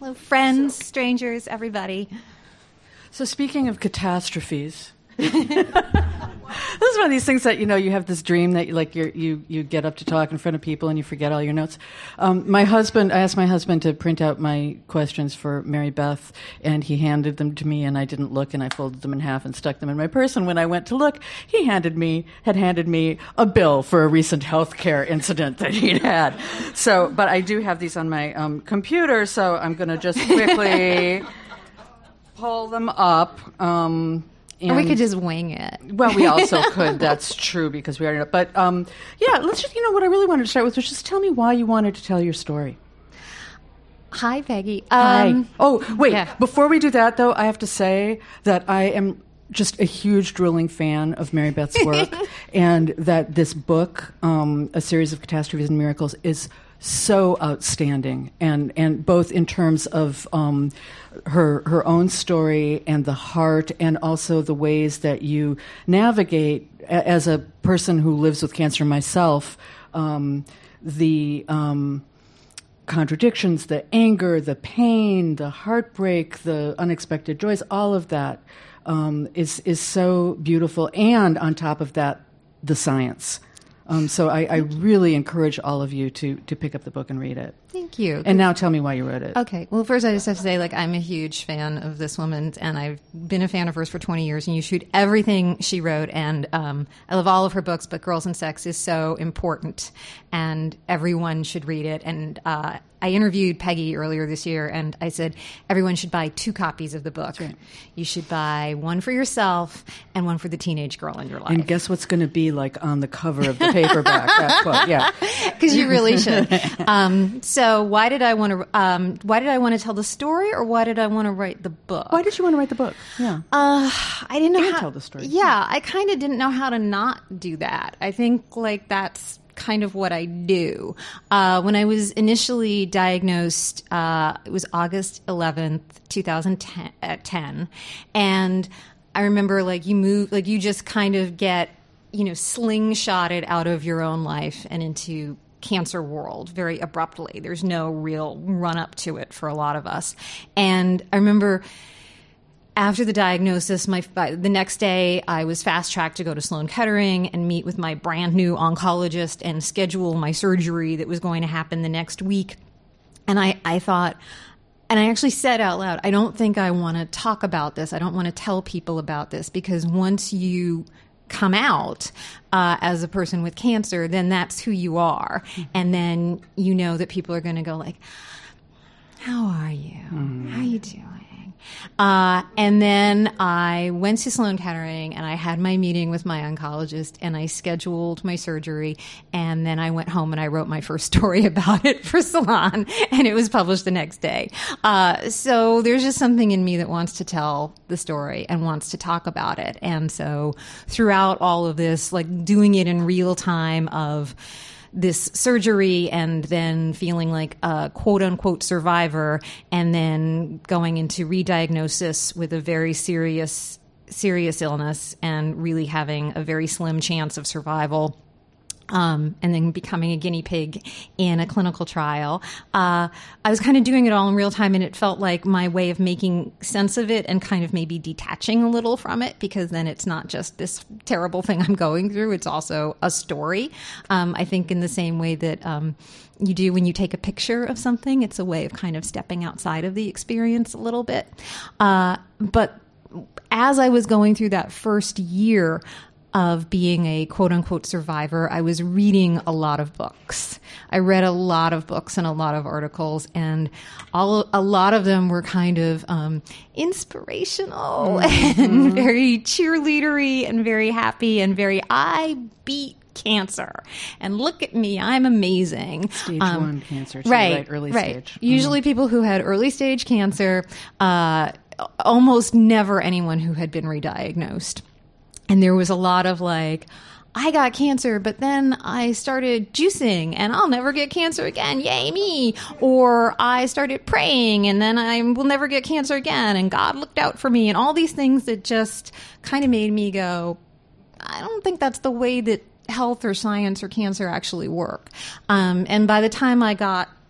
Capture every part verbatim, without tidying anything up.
Hello, friends, strangers, everybody. So speaking of catastrophes, this is one of these things that, you know, you have this dream that like you're, you you get up to talk in front of people and you forget all your notes. Um, my husband, I asked my husband to print out my questions for Mary Beth, and he handed them to me, and I didn't look, and I folded them in half and stuck them in my purse. And when I went to look, he handed me had handed me a bill for a recent healthcare incident that he'd had. So, but I do have these on my um, computer, so I'm going to just quickly pull them up. Um, And, or we could just wing it. Well, we also could. That's true, because we already know. But um, yeah, let's just, you know, what I really wanted to start with was just tell me why you wanted to tell your story. Hi, Peggy. Hi. Um, Oh, wait. yeah. Before we do that, though, I have to say that I am just a huge drooling fan of Mary Beth's work, and that this book, um, A Series of Catastrophes and Miracles, is so outstanding, and and both in terms of um, her her own story and the heart, and also the ways that you navigate a- as a person who lives with cancer myself, um, the um, contradictions, the anger, the pain, the heartbreak, the unexpected joys, all of that um, is is so beautiful, and on top of that, the science. Um, so I, I really encourage all of you to to pick up the book and read it. Thank you. And now tell me why you wrote it. Okay. Well, first I just have to say, like, I'm a huge fan of this woman, and I've been a fan of hers for twenty years, and you shoot everything she wrote, and um, I love all of her books, but Girls and Sex is so important, and everyone should read it. And uh, I interviewed Peggy earlier this year, and I said, everyone should buy two copies of the book. Right. You should buy one for yourself and one for the teenage girl in your life. And guess what's going to be like on the cover of the paperback? That quote, yeah. Because you really should. Um, so why did I want to? Um, why did I want to tell the story, or why did I want to write the book? Why did you want to write the book? Yeah. Uh, I didn't know And how tell the story. Yeah, I kind of didn't know how to not do that. I think like that's kind of what I do. Uh, when I was initially diagnosed, uh, it was August eleventh, two thousand ten, and I remember like you move, like you just kind of get, you know, slingshotted out of your own life and into cancer world very abruptly. There's no real run up to it for a lot of us. And I remember after the diagnosis, my the next day I was fast tracked to go to Sloan Kettering and meet with my brand new oncologist and schedule my surgery that was going to happen the next week. And I, I thought, and I actually said out loud, I don't think I want to talk about this. I don't want to tell people about this, because once you come out uh, as a person with cancer, then that's who you are. Mm-hmm. And then you know that people are going to go like, how are you? Mm-hmm. How are you doing? Uh, and then I went to Sloan Kettering, and I had my meeting with my oncologist, and I scheduled my surgery, and then I went home and I wrote my first story about it for Salon, and it was published the next day. Uh, so there's just something in me that wants to tell the story and wants to talk about it. And so throughout all of this, like doing it in real time of this surgery, and then feeling like a quote unquote survivor, and then going into re-diagnosis with a very serious, serious illness, and really having a very slim chance of survival. Um, and then becoming a guinea pig in a clinical trial. Uh, I was kind of doing it all in real time, and it felt like my way of making sense of it and kind of maybe detaching a little from it, because then it's not just this terrible thing I'm going through. It's also a story. Um, I think in the same way that um, you do when you take a picture of something, it's a way of kind of stepping outside of the experience a little bit. Uh, but as I was going through that first year of being a quote-unquote survivor, I was reading a lot of books. I read a lot of books and a lot of articles, and all a lot of them were kind of um, inspirational mm-hmm. and very cheerleadery and very happy and very, I beat cancer, and look at me, I'm amazing. Stage um, one cancer, too, right, right? Early right. stage. Usually mm-hmm. people who had early stage cancer, uh, almost never anyone who had been re-diagnosed. And there was a lot of like, I got cancer, but then I started juicing and I'll never get cancer again. Yay, me. Or I started praying and then I will never get cancer again. And God looked out for me, and all these things that just kind of made me go, I don't think that's the way that health or science or cancer actually work. Um, and by the time I got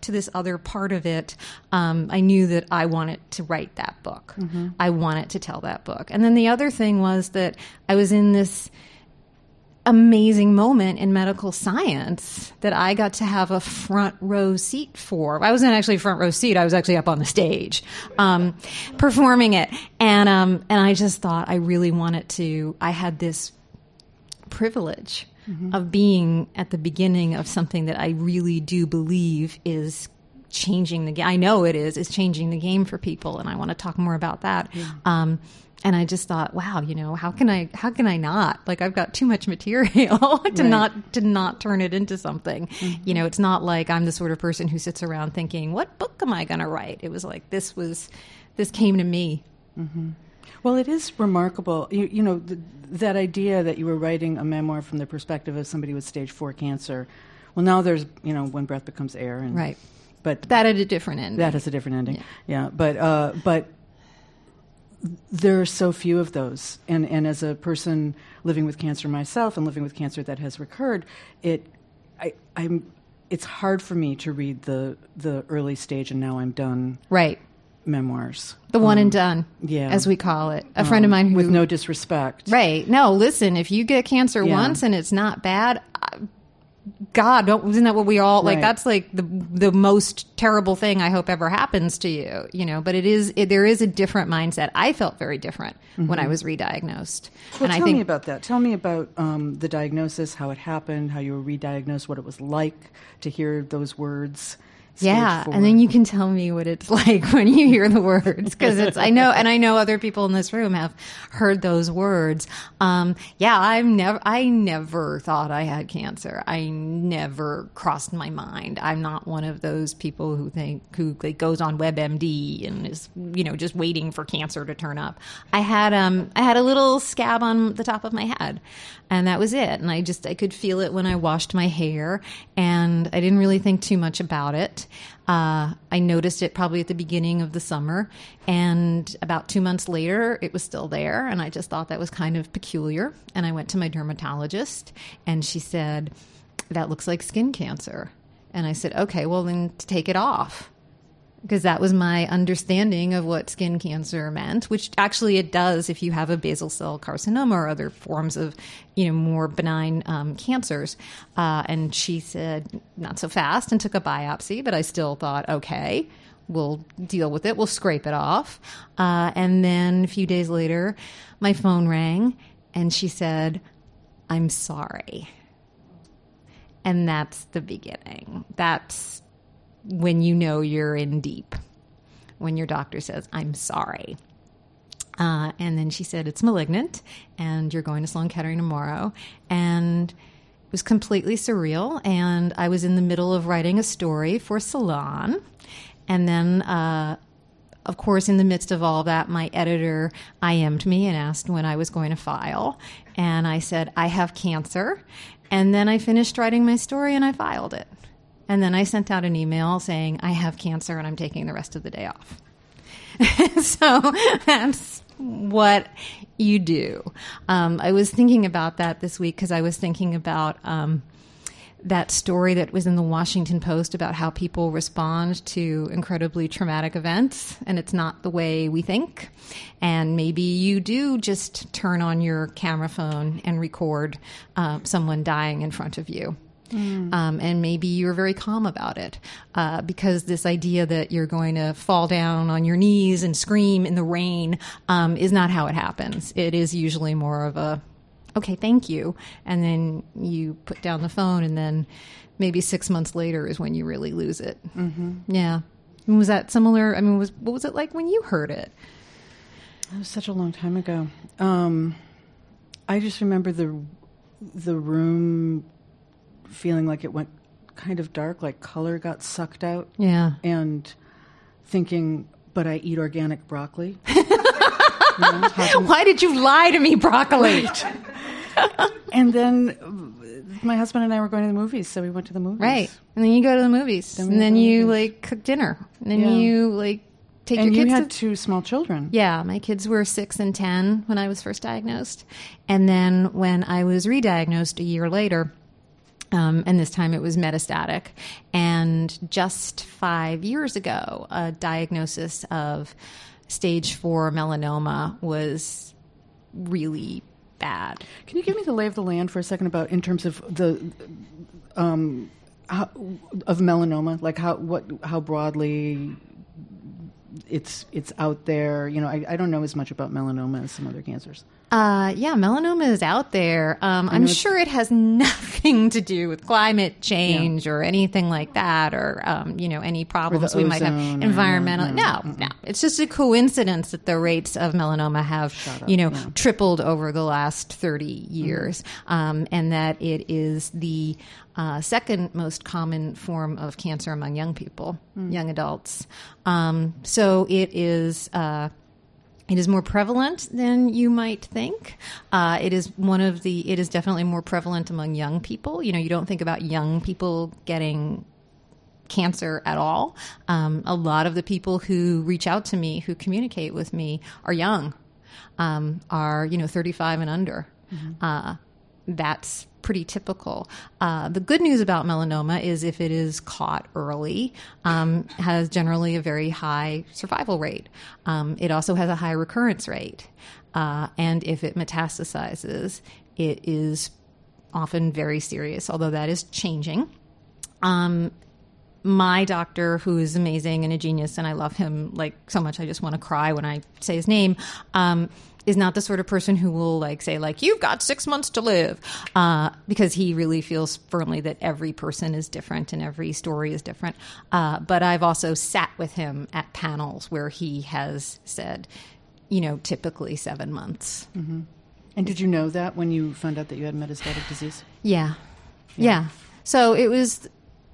to this other part of it, um, I knew that I wanted to write that book. Mm-hmm. I wanted to tell that book. And then the other thing was that I was in this amazing moment in medical science that I got to have a front row seat for. I wasn't actually front row seat. I was actually up on the stage, um, performing it. And, um, and I just thought I really wanted to, I had this privilege mm-hmm. of being at the beginning of something that I really do believe is changing the game. I know it is, is changing the game for people. And I want to talk more about that. Yeah. Um, And I just thought, wow, you know, how can I, how can I not? Like, I've got too much material to right. not, to not turn it into something. Mm-hmm. You know, it's not like I'm the sort of person who sits around thinking, what book am I going to write? It was like, this was, this came to me. Mm-hmm. Well, it is remarkable. You, you know, th- that idea that you were writing a memoir from the perspective of somebody with stage four cancer. Well, now there's, you know, When Breath Becomes Air. And, right. But that had a different ending. That has a different ending. Yeah. yeah but, uh, but, there are so few of those, and and as a person living with cancer myself and living with cancer that has recurred, it I I'm it's hard for me to read the the early stage and now I'm done right memoirs, the one um, and done, yeah, as we call it. A um, friend of mine who, with no disrespect, right? No, listen, if you get cancer yeah. once and it's not bad. I, God, don't, isn't that what we all like? Right. That's like the the most terrible thing I hope ever happens to you, you know. But it is it, there is a different mindset. I felt very different mm-hmm. when I was re-diagnosed. Well, and tell I think, me about that. Tell me about um, the diagnosis, how it happened, how you were re-diagnosed, what it was like to hear those words. Yeah, four. And then you can tell me what it's like when you hear the words, because it's I know, and I know other people in this room have heard those words. Um, yeah, I've never, I never thought I had cancer. I never crossed my mind. I'm not one of those people who think who like, goes on WebMD and is you know just waiting for cancer to turn up. I had um, I had a little scab on the top of my head, and that was it. And I just I could feel it when I washed my hair, and I didn't really think too much about it. Uh, I noticed it probably at the beginning of the summer, and about two months later, it was still there, and I just thought that was kind of peculiar. And I went to my dermatologist, and she said, that looks like skin cancer. And I said, okay, well, then take it off. Because that was my understanding of what skin cancer meant, which actually it does if you have a basal cell carcinoma or other forms of, you know, more benign um, cancers. Uh, and she said, not so fast, and took a biopsy, but I still thought, okay, we'll deal with it. We'll scrape it off. Uh, and then a few days later, my phone rang, and she said, I'm sorry. And that's the beginning. That's when you know you're in deep, when your doctor says, I'm sorry. Uh, and then she said, it's malignant, and you're going to Sloan Kettering tomorrow. And it was completely surreal. And I was in the middle of writing a story for Salon. And then, uh, of course, in the midst of all that, my editor I M'd me and asked when I was going to file. And I said, I have cancer. And then I finished writing my story, and I filed it. And then I sent out an email saying, I have cancer and I'm taking the rest of the day off. So that's what you do. Um, I was thinking about that this week because I was thinking about um, that story that was in the Washington Post about how people respond to incredibly traumatic events, and it's not the way we think. And maybe you do just turn on your camera phone and record uh, someone dying in front of you. Mm. Um, and maybe you're very calm about it uh, because this idea that you're going to fall down on your knees and scream in the rain um, is not how it happens. It is usually more of a, okay, thank you. And then you put down the phone, and then maybe six months later is when you really lose it. Mm-hmm. Yeah. And was that similar? I mean, was what was it like when you heard it? It was such a long time ago. Um, I just remember the the room feeling like it went kind of dark, like color got sucked out. Yeah. And thinking, but I eat organic broccoli. You know, why did you lie to me, broccoli? Right. And then my husband and I were going to the movies, so we went to the movies. Right. And then you go to the movies. Then and then you, movies. like, cook dinner. And then yeah. you, like, take and your kids you had to... two small children. Yeah, my kids were six and ten when I was first diagnosed. And then when I was re-diagnosed a year later, Um, and this time it was metastatic. And just five years ago, a diagnosis of stage four melanoma was really bad. Can you give me the lay of the land for a second about in terms of the um, how, of melanoma, like how what how broadly it's it's out there? You know, I, I don't know as much about melanoma as some other cancers. Uh, yeah, melanoma is out there. Um, I'm sure it has nothing to do with climate change yeah. or anything like that, or um, you know, any problems we might have environmental. No, no, no, it's just a coincidence that the rates of melanoma have, up, you know, yeah. tripled over the last thirty years, mm-hmm. um, and that it is the uh, second most common form of cancer among young people, mm. young adults. Um, so it is. Uh, It is more prevalent than you might think. Uh, it is one of the. It is definitely more prevalent among young people. You know, you don't think about young people getting cancer at all. Um, a lot of the people who reach out to me, who communicate with me, are young, um, are you know thirty-five and under. Mm-hmm. Uh, that's pretty typical. Uh, the good news about melanoma is if it is caught early, um, has generally a very high survival rate. Um, it also has a high recurrence rate. Uh, and if it metastasizes, it is often very serious, although that is changing. Um, my doctor, who is amazing and a genius, and I love him like so much, I just want to cry when I say his name, um, is not the sort of person who will like say like, you've got six months to live, uh, because he really feels firmly that every person is different and every story is different. Uh, but I've also sat with him at panels where he has said, you know, typically seven months. Mm-hmm. And did you know that when you found out that you had metastatic disease? Yeah. Yeah. Yeah. So it was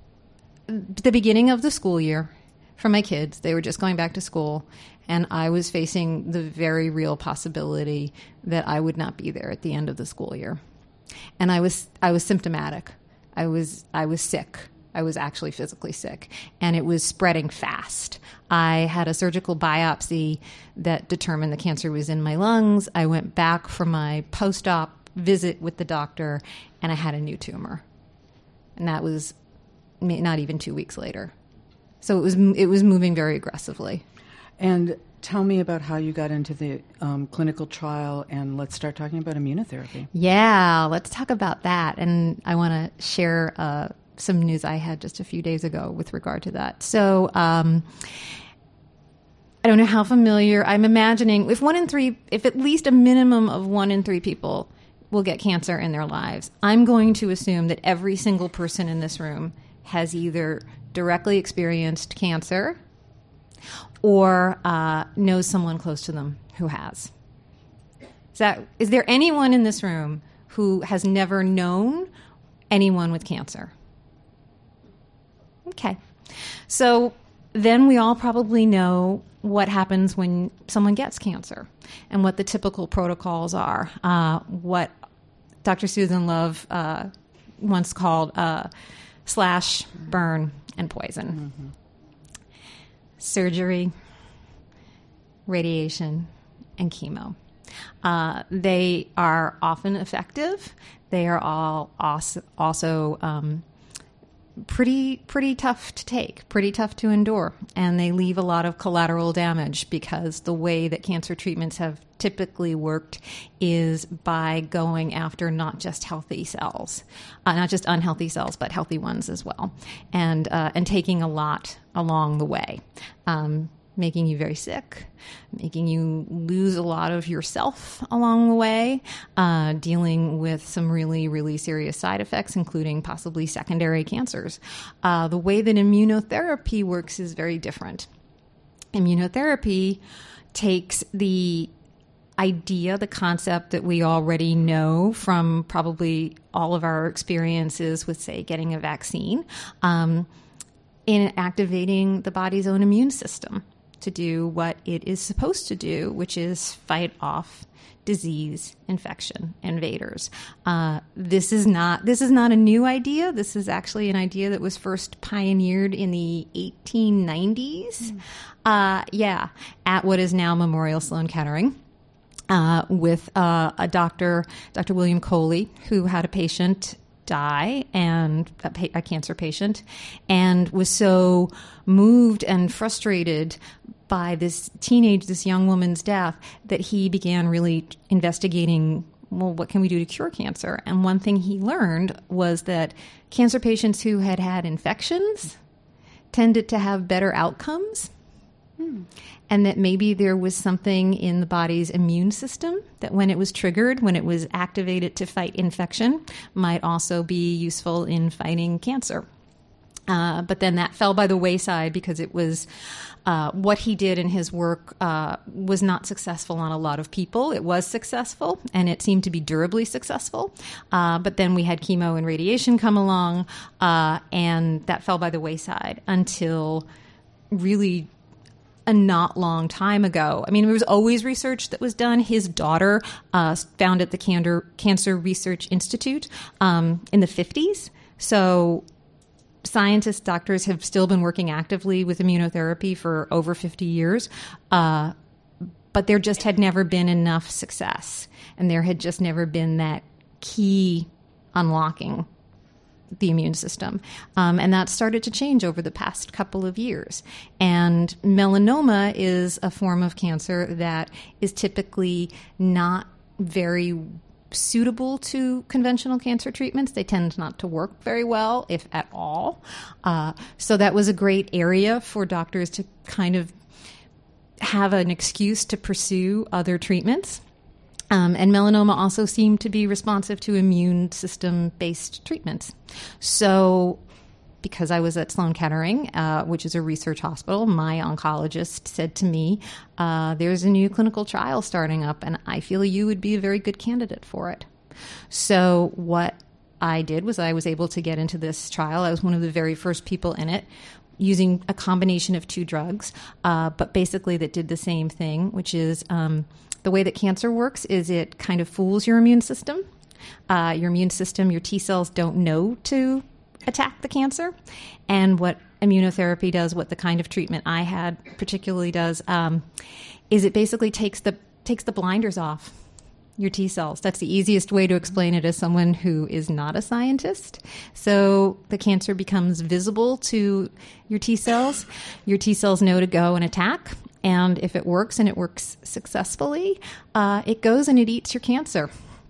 the beginning of the school year for my kids. They were just going back to school. And I was facing the very real possibility that I would not be there at the end of the school year. And I was I was symptomatic. I was I was sick. I was actually physically sick. And it was spreading fast. I had a surgical biopsy that determined the cancer was in my lungs. I went back for my post-op visit with the doctor, and I had a new tumor. And that was not even two weeks later. So it was it was moving very aggressively. And tell me about how you got into the um, clinical trial, and let's start talking about immunotherapy. Yeah, let's talk about that. And I want to share uh, some news I had just a few days ago with regard to that. So um, I don't know how familiar, I'm imagining if one in three, if at least a minimum of one in three people will get cancer in their lives, I'm going to assume that every single person in this room has either directly experienced cancer or uh, knows someone close to them who has. Is that, is there anyone in this room who has never known anyone with cancer? Okay. So then we all probably know what happens when someone gets cancer and what the typical protocols are, uh, what Doctor Susan Love uh, once called uh, slash, burn, and poison. Mm-hmm. Surgery, radiation, and chemo. Uh, they are often effective. They are all also, also um, pretty pretty tough to take, pretty tough to endure, and they leave a lot of collateral damage because the way that cancer treatments have typically worked is by going after not just healthy cells, uh, not just unhealthy cells, but healthy ones as well, and uh, and taking a lot along the way, um, making you very sick, making you lose a lot of yourself along the way, uh, dealing with some really, really serious side effects, including possibly secondary cancers. Uh, the way that immunotherapy works is very different. Immunotherapy takes the idea, the concept that we already know from probably all of our experiences with, say, getting a vaccine, um, in activating the body's own immune system to do what it is supposed to do, which is fight off disease, infection, invaders. Uh, this is not this is not a new idea. This is actually an idea that was first pioneered in the eighteen nineties. Mm. Uh, yeah, at what is now Memorial Sloan Kettering. Uh, with uh, a doctor, Doctor William Coley, who had a patient die, and a, pa- a cancer patient, and was so moved and frustrated by this teenage, this young woman's death, that he began really investigating, well, what can we do to cure cancer? And one thing he learned was that cancer patients who had had infections tended to have better outcomes. Hmm. And that maybe there was something in the body's immune system that when it was triggered, when it was activated to fight infection, might also be useful in fighting cancer. Uh, but then that fell by the wayside because it was uh, what he did in his work uh, was not successful on a lot of people. It was successful, and it seemed to be durably successful. Uh, but then we had chemo and radiation come along, uh, and that fell by the wayside until really a not long time ago. I mean, there was always research that was done. His daughter uh, founded the Cancer, Cancer Research Institute um, in the fifties. So scientists, doctors have still been working actively with immunotherapy for over fifty years, uh, but there just had never been enough success, and there had just never been that key unlocking the immune system. Um, and that started to change over the past couple of years. And melanoma is a form of cancer that is typically not very suitable to conventional cancer treatments. They tend not to work very well, if at all. Uh, so that was a great area for doctors to kind of have an excuse to pursue other treatments. Um, and melanoma also seemed to be responsive to immune system-based treatments. So because I was at Sloan Kettering, uh, which is a research hospital, my oncologist said to me, uh, there's a new clinical trial starting up, and I feel you would be a very good candidate for it. So what I did was I was able to get into this trial. I was one of the very first people in it, using a combination of two drugs, uh, but basically that did the same thing, which is um, the way that cancer works is it kind of fools your immune system. Uh, your immune system, your T cells don't know to attack the cancer. And what immunotherapy does, what the kind of treatment I had particularly does, um, is it basically takes the takes the blinders off your T cells. That's the easiest way to explain it as someone who is not a scientist. So the cancer becomes visible to your T cells. Your T cells know to go and attack. And if it works and it works successfully, uh, it goes and it eats your cancer.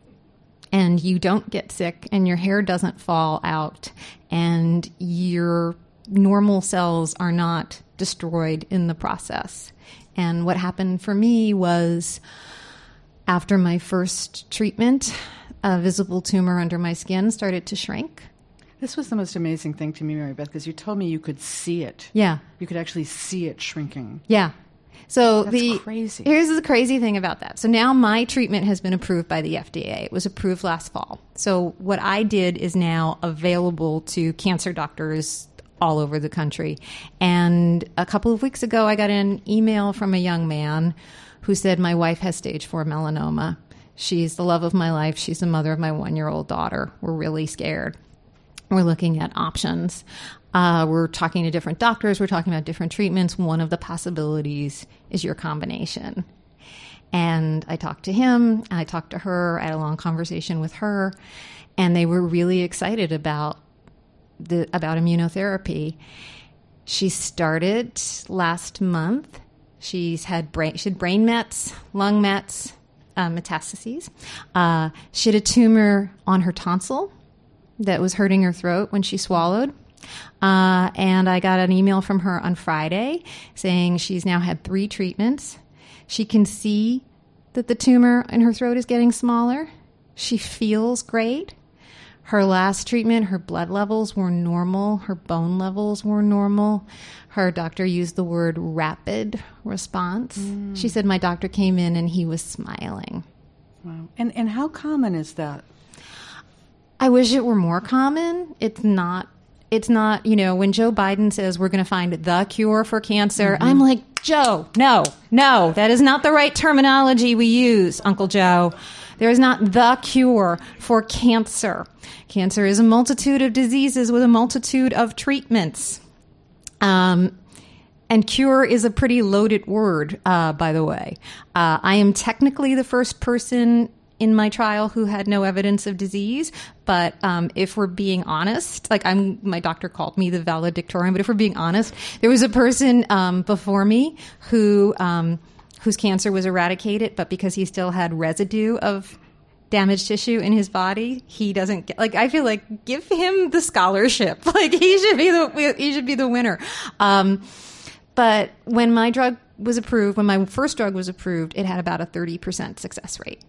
And you don't get sick, and your hair doesn't fall out, and your normal cells are not destroyed in the process. And what happened for me was, after my first treatment, a visible tumor under my skin started to shrink. This was the most amazing thing to me, Mary Beth, because you told me you could see it. Yeah. You could actually see it shrinking. Yeah. So That's the crazy. Here's the crazy thing about that. So now my treatment has been approved by the F D A. It was approved last fall. So what I did is now available to cancer doctors all over the country. And a couple of weeks ago, I got an email from a young man who said, my wife has stage four melanoma. She's the love of my life. She's the mother of my one-year-old daughter. We're really scared. We're looking at options. Uh, we're talking to different doctors. We're talking about different treatments. One of the possibilities is your combination. And I talked to him. I talked to her. I had a long conversation with her. And they were really excited about the about immunotherapy. She started last month. She's had brain, she had brain mets, lung mets, uh, metastases. Uh, she had a tumor on her tonsil that was hurting her throat when she swallowed. Uh, and I got an email from her on Friday saying she's now had three treatments. She can see that the tumor in her throat is getting smaller. She feels great. Her last treatment, her blood levels were normal. Her bone levels were normal. Her doctor used the word rapid response. Mm. She said, my doctor came in and he was smiling. Wow. And, and how common is that? I wish it were more common. It's not. It's not, you know, when Joe Biden says we're going to find the cure for cancer, mm-hmm. I'm like, Joe, no, no, that is not the right terminology we use, Uncle Joe. There is not the cure for cancer. Cancer is a multitude of diseases with a multitude of treatments. Um, and cure is a pretty loaded word, uh, by the way. Uh, I am technically the first person in my trial who had no evidence of disease. But um, if we're being honest, like I'm, my doctor called me the valedictorian, but if we're being honest, there was a person um, before me who um, whose cancer was eradicated, but because he still had residue of damaged tissue in his body, he doesn't get, like, I feel like give him the scholarship. Like he should be the, he should be the winner. Um, but when my drug was approved, when my first drug was approved, it had about a thirty percent success rate.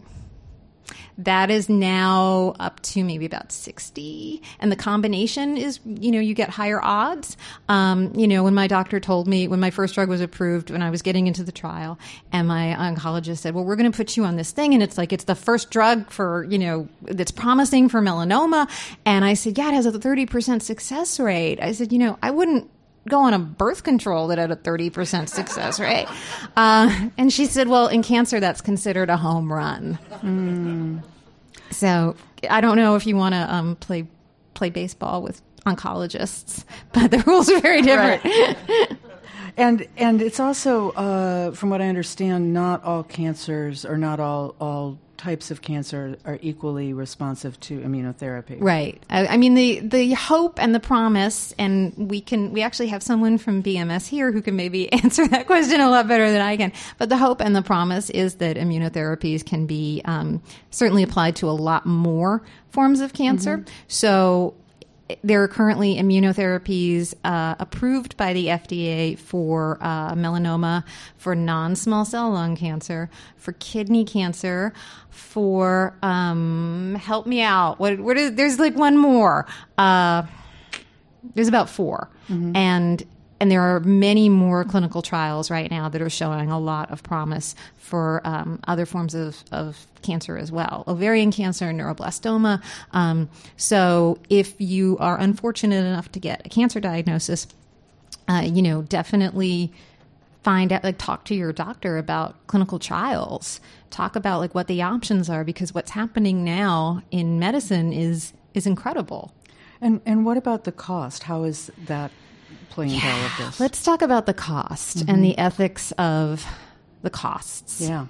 That is now up to maybe about sixty. And the combination is, you know, you get higher odds. Um, you know, when my doctor told me, when my first drug was approved, when I was getting into the trial, and my oncologist said, well, we're going to put you on this thing. And it's like, it's the first drug for, you know, that's promising for melanoma. And I said, yeah, it has a thirty percent success rate. I said, you know, I wouldn't go on a birth control that had a thirty percent success rate. Uh, and she said, well, in cancer, that's considered a home run. Mm. So I don't know if you want to um, play play baseball with oncologists, but the rules are very different. Right. and and it's also, uh, from what I understand, not all cancers or not all all types of cancer are equally responsive to immunotherapy. Right. I, I mean, the, the hope and the promise, and we can, we actually have someone from B M S here who can maybe answer that question a lot better than I can. But the hope and the promise is that immunotherapies can be um, certainly applied to a lot more forms of cancer. Mm-hmm. So there are currently immunotherapies uh, approved by the F D A for uh, melanoma, for non-small cell lung cancer, for kidney cancer, for um, help me out. What? What is? There's like one more. Uh, there's about four, mm-hmm. and and there are many more clinical trials right now that are showing a lot of promise for um, other forms of, of cancer as well, ovarian cancer, neuroblastoma. Um, so if you are unfortunate enough to get a cancer diagnosis, uh, you know, definitely find out, like talk to your doctor about clinical trials, talk about like what the options are, because what's happening now in medicine is, is incredible. And, and what about the cost? How is that playing into all of this? Let's talk about the cost mm-hmm. and the ethics of the costs. Yeah.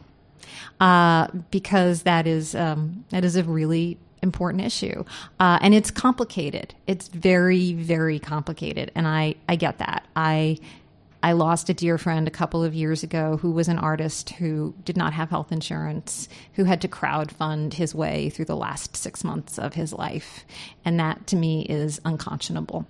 Uh, because that is um, that is a really important issue. Uh, and it's complicated. It's very, very complicated. And I, I get that. I I lost a dear friend a couple of years ago who was an artist who did not have health insurance, who had to crowdfund his way through the last six months of his life. And that, to me, is unconscionable.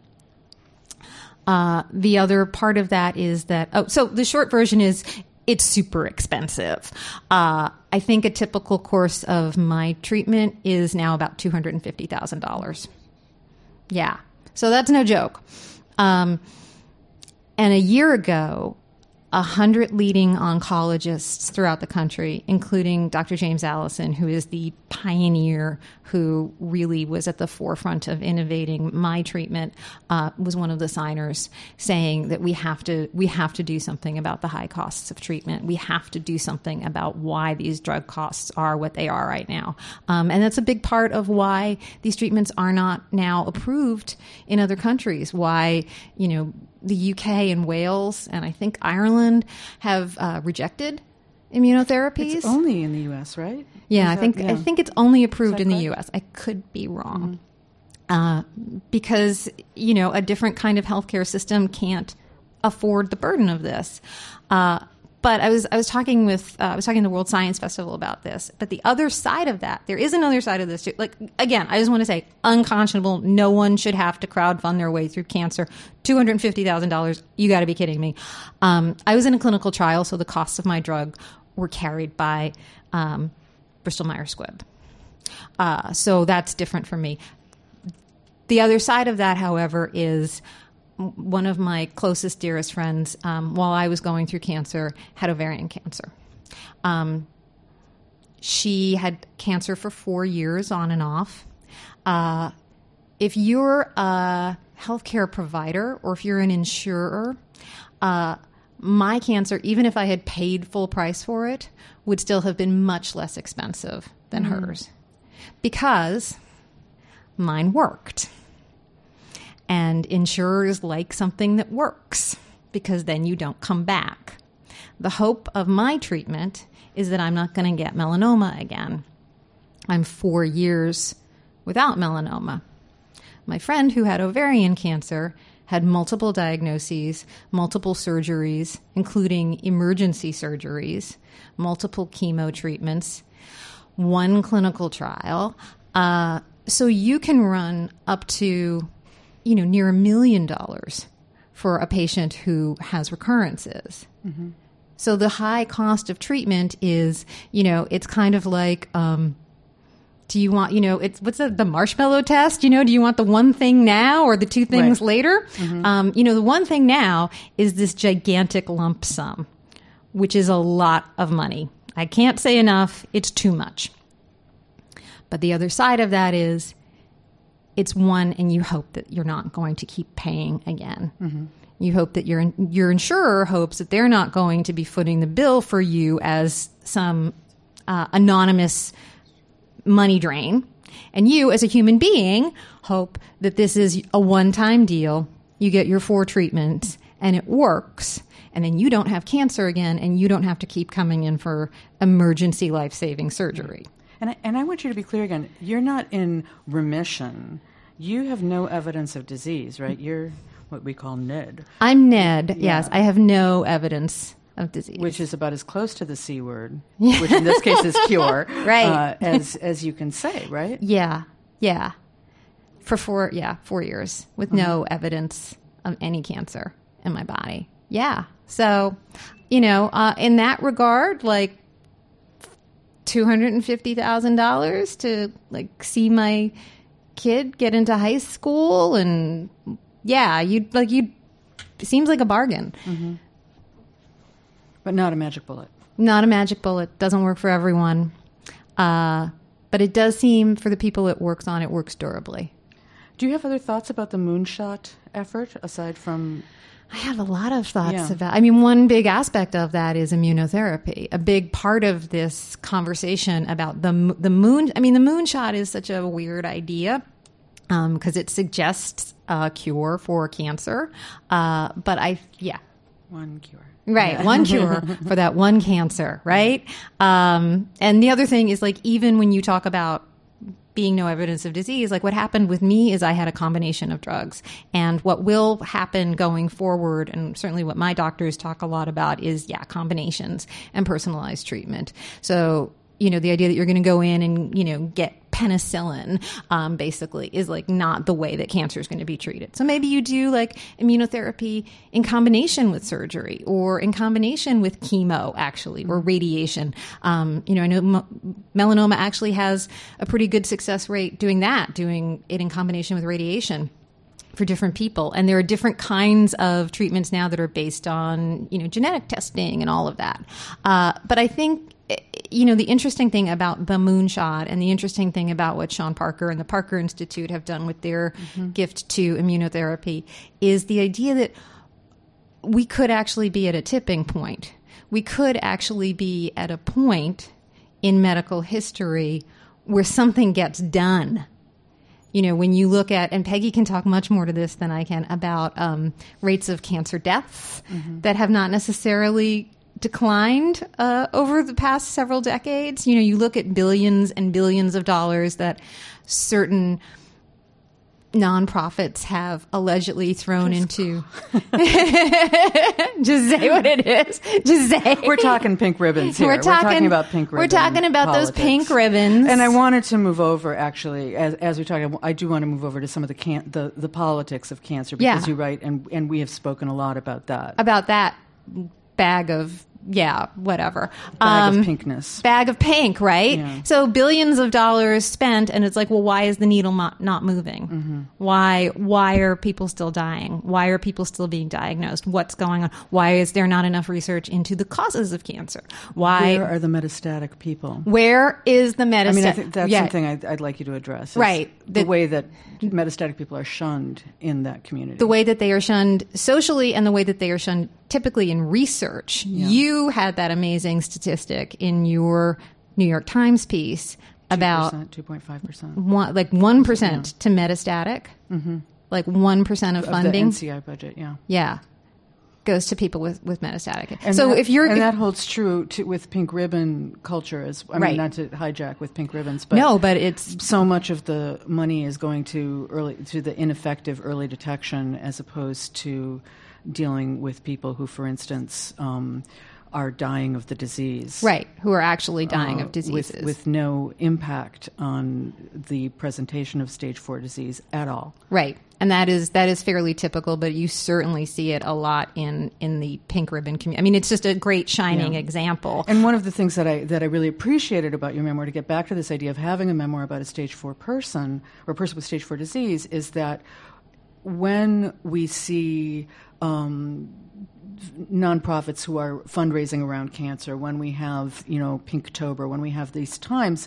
Uh, the other part of that is that, oh, so the short version is it's super expensive. Uh, I think a typical course of my treatment is now about two hundred fifty thousand dollars. Yeah. So that's no joke. Um, and a year ago, a hundred leading oncologists throughout the country, including Doctor James Allison, who is the pioneer who really was at the forefront of innovating my treatment, uh, was one of the signers, saying that we have to we have to do something about the high costs of treatment. We have to do something about why these drug costs are what they are right now. Um, and that's a big part of why these treatments are not now approved in other countries, why, you know, the U K and Wales and I think Ireland have uh, rejected immunotherapies. It's only in the U S, right? Yeah, that, I think yeah. I think it's only approved in correct? the U S. I could be wrong. Mm-hmm. Uh, because, you know, a different kind of healthcare system can't afford the burden of this. Uh, But I was I was talking with uh, I was talking to the World Science Festival about this. But the other side of that, there is another side of this too. Like, again, I just want to say, unconscionable. No one should have to crowdfund their way through cancer. Two hundred fifty thousand dollars. You got to be kidding me. Um, I was in a clinical trial, so the costs of my drug were carried by um, Bristol Myers Squibb. Uh, so that's different for me. The other side of that, however, is one of my closest, dearest friends, um, while I was going through cancer, had ovarian cancer. Um, she had cancer for four years on and off. Uh, if you're a healthcare provider or if you're an insurer, uh, my cancer, even if I had paid full price for it, would still have been much less expensive than mm. hers, because mine worked. And insurers like something that works, because then you don't come back. The hope of my treatment is that I'm not going to get melanoma again. I'm four years without melanoma. My friend who had ovarian cancer had multiple diagnoses, multiple surgeries, including emergency surgeries, multiple chemo treatments, one clinical trial. Uh, so you can run up to, you know, near a million dollars for a patient who has recurrences. Mm-hmm. So the high cost of treatment is, you know, it's kind of like, um, do you want, you know, it's what's the, the marshmallow test? You know, do you want the one thing now or the two things right. later? Mm-hmm. Um, you know, the one thing now is this gigantic lump sum, which is a lot of money. I can't say enough. It's too much. But the other side of that is it's one, and you hope that you're not going to keep paying again. Mm-hmm. You hope that your your insurer hopes that they're not going to be footing the bill for you as some uh, anonymous money drain. And you, as a human being, hope that this is a one-time deal. You get your four treatments, and it works. And then you don't have cancer again, and you don't have to keep coming in for emergency life-saving surgery. And I, and I want you to be clear again. You're not in remission. You have no evidence of disease, right? You're what we call N E D. I'm N E D, Yeah. yes. I have no evidence of disease. Which is about as close to the C word, which in this case is cure, right. uh, as, as you can say, right? Yeah, yeah. For four, yeah, four years with mm-hmm. no evidence of any cancer in my body. Yeah. So, you know, uh, in that regard, like two hundred fifty thousand dollars to like see my kid get into high school, and yeah, you'd like you. Seems like a bargain, mm-hmm. but not a magic bullet. Not a magic bullet. Doesn't work for everyone, uh, but it does seem for the people it works on, it works durably. Do you have other thoughts about the moonshot effort aside from? I have a lot of thoughts Yeah. about, I mean, one big aspect of that is immunotherapy. A big part of this conversation about the the moon, I mean, the moonshot is such a weird idea because um, it suggests a cure for cancer. Uh, but I, yeah. One cure. Right, Yeah. one cure for that one cancer, right? Um, and the other thing is, like, even when you talk about being no evidence of disease, like what happened with me is I had a combination of drugs. And what will happen going forward, and certainly what my doctors talk a lot about, is, yeah, combinations and personalized treatment. So, you know, the idea that you're going to go in and, you know, get penicillin, um, basically, is like not the way that cancer is going to be treated. So maybe you do like immunotherapy in combination with surgery, or in combination with chemo, actually, or radiation. Um, you know, I know m- melanoma actually has a pretty good success rate doing that, doing it in combination with radiation for different people. And there are different kinds of treatments now that are based on, you know, genetic testing and all of that. Uh, but I think, you know, the interesting thing about the moonshot, and the interesting thing about what Sean Parker and the Parker Institute have done with their mm-hmm. gift to immunotherapy, is the idea that we could actually be at a tipping point. We could actually be at a point in medical history where something gets done. You know, when you look at, and Peggy can talk much more to this than I can, about um, rates of cancer deaths mm-hmm. that have not necessarily declined uh, over the past several decades. You know, you look at billions and billions of dollars that certain nonprofits have allegedly thrown Just into. Just say what it is. Just say. We're talking pink ribbons here. We're talking, we're talking about pink ribbons. We're talking about politics. those pink ribbons. And I wanted to move over, actually, as, as we talk, I do want to move over to some of the can, the, the politics of cancer, because Yeah. you're right, and, and we have spoken a lot about that. About that bag of, yeah, whatever. Bag um, of pinkness. Bag of pink, right? Yeah. So billions of dollars spent, and it's like, well, why is the needle not, not moving? Mm-hmm. Why why are people still dying? Why are people still being diagnosed? What's going on? Why is there not enough research into the causes of cancer? Why? Where are the metastatic people? Where is the metastatic? I mean, I think that's yeah. something I'd, I'd like you to address. is Right. The, The- way that metastatic people are shunned in that community. The way that they are shunned socially, and the way that they are shunned typically in research. Yeah. You had that amazing statistic in your New York Times piece about two point five percent. one, like one percent to metastatic, Mm-hmm. like one percent of Of funding. the N C I budget, yeah. Yeah. goes to people with, with metastatic. And so that, if you're... And if, that holds true to, with pink ribbon culture. As I right. mean, not to hijack with pink ribbons, but... No, but it's... So much of the money is going to early to the ineffective early detection as opposed to dealing with people who, for instance... Um, are dying of the disease. Right, who are actually dying uh, of diseases. With, with no impact on the presentation of stage four disease at all. Right, and that is that is fairly typical, but you certainly see it a lot in, in the pink ribbon community. I mean, it's just a great shining yeah. example. And one of the things that I that I really appreciated about your memoir, to get back to this idea of having a memoir about a stage four person, or a person with stage four disease, is that when we see... Um, nonprofits who are fundraising around cancer, when we have, you know, Pinktober, when we have these times,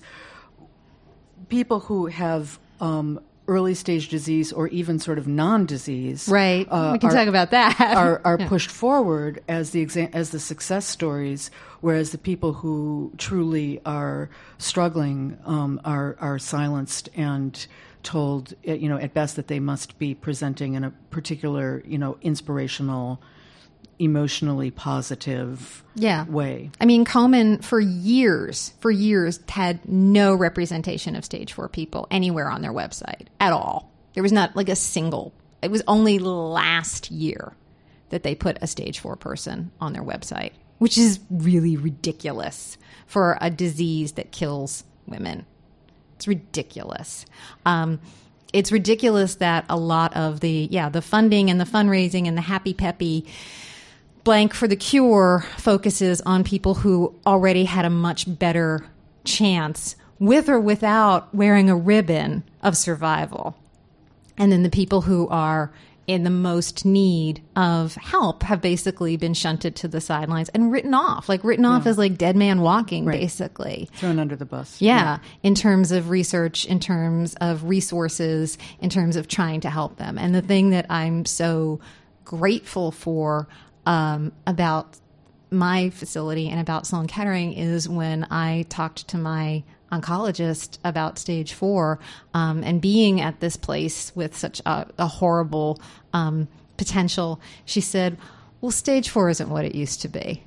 people who have um, early stage disease or even sort of non-disease, right? Uh, we can are, talk about that. are are yeah. pushed forward as the exa- as the success stories, whereas the people who truly are struggling um, are are silenced and told, you know, at best that they must be presenting in a particular, you know, inspirational, emotionally positive yeah. way. I mean, Komen for years, for years had no representation of stage four people anywhere on their website at all. There was not like a single. It was only last year that they put a stage four person on their website, which is really ridiculous for a disease that kills women. It's ridiculous. Um, it's ridiculous that a lot of the, yeah, the funding and the fundraising and the happy peppy blank for the cure focuses on people who already had a much better chance with or without wearing a ribbon of survival. And then the people who are in the most need of help have basically been shunted to the sidelines and written off, like written off yeah. as like dead man walking, right. basically. Thrown under the bus. Yeah, yeah, in terms of research, in terms of resources, in terms of trying to help them. And the thing that I'm so grateful for um, about my facility and about Sloan Kettering is when I talked to my oncologist about stage four um, and being at this place with such a, a horrible um, potential, she said, well, stage four isn't what it used to be.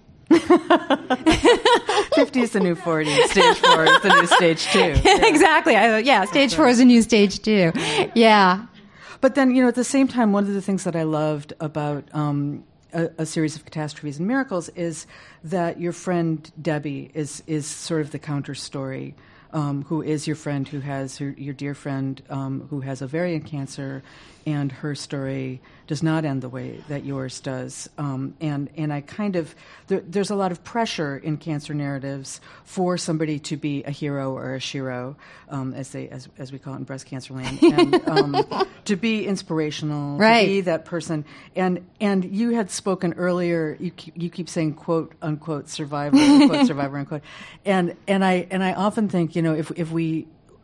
fifty is the new forty. Stage four is the new stage two. Yeah. Exactly. I, yeah, stage four is the new stage two. Yeah. But then, you know, at the same time, one of the things that I loved about um, a, a series of catastrophes and miracles is that your friend Debbie is is sort of the counter story. Um, who is your friend who has her, your dear friend um, who has ovarian cancer, and her story does not end the way that yours does. Um, and and I kind of there, there's a lot of pressure in cancer narratives for somebody to be a hero or a shiro, um, as they as as we call it in breast cancer land, and um, to be inspirational, right. to be that person. And and you had spoken earlier. You keep, you keep saying quote unquote survivor, quote survivor unquote, and and I and I often think, you know, if if we,